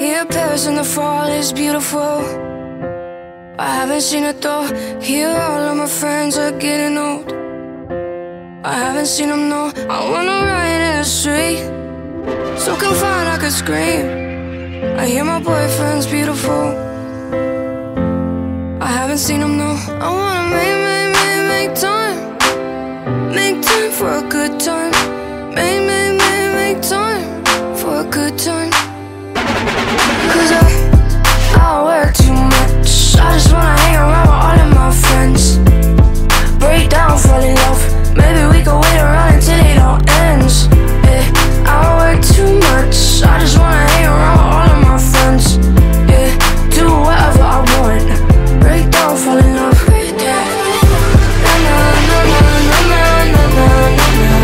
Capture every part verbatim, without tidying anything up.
Here, Paris in the fall is beautiful. I haven't seen it though. Here, all of my friends are getting old. I haven't seen them, no. I wanna ride in the street, so confined I could scream. I hear my boyfriend's beautiful. I haven't seen them, no. I wanna make, make, make, make time. Make time for a good time. Make, make, make, make time for a good time. Cause I, I work too much. I just wanna hang around with all of my friends. Break down, fall in love. Maybe we could wait around until it all ends. Yeah, I work too much. I just wanna hang around with all of my friends. Yeah, do whatever I want. Break down, fall in love. Yeah. Na na na na na na na na na na.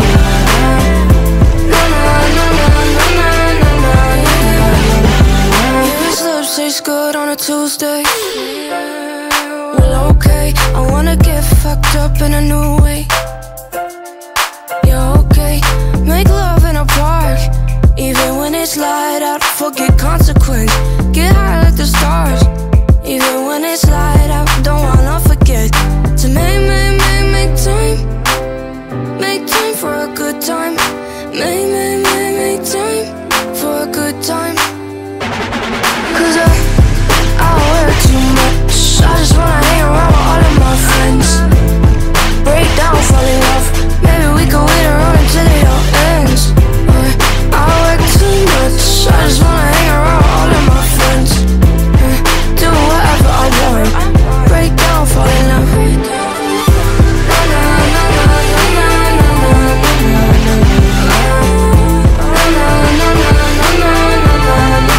Na na na na na na na na. Yeah, his lips taste good on a Tuesday. Well, okay, I wanna get fucked up in a new way. Yeah, okay, make love in a park, even when it's light out. Forget consequence, get high like the stars. Even when it's light out, don't wanna forget to make, make, make, make time. Make time for a good time. Make, make, make, make time for a good time. Cause I, I work too much. I just wanna hang around with all of my friends. Break down, fall in love. Maybe we could wait around until it all ends. uh, I work too much. I just wanna hang around with all of my friends. uh, Do whatever I want. Break down, fall in love. Na na na na na na na na na. Na na na na na na na na.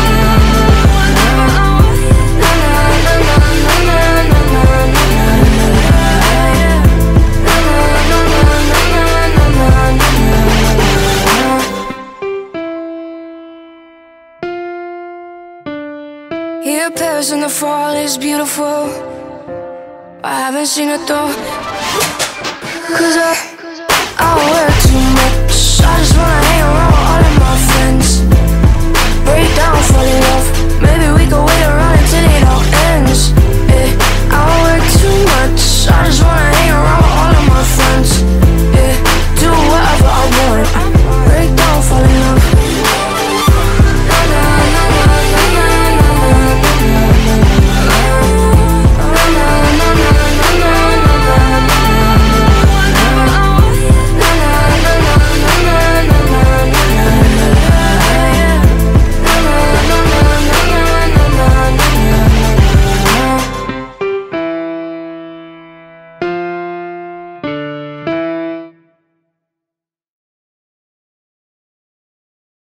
Here, Paris in the fall is beautiful. I haven't seen it though. Cause I, I work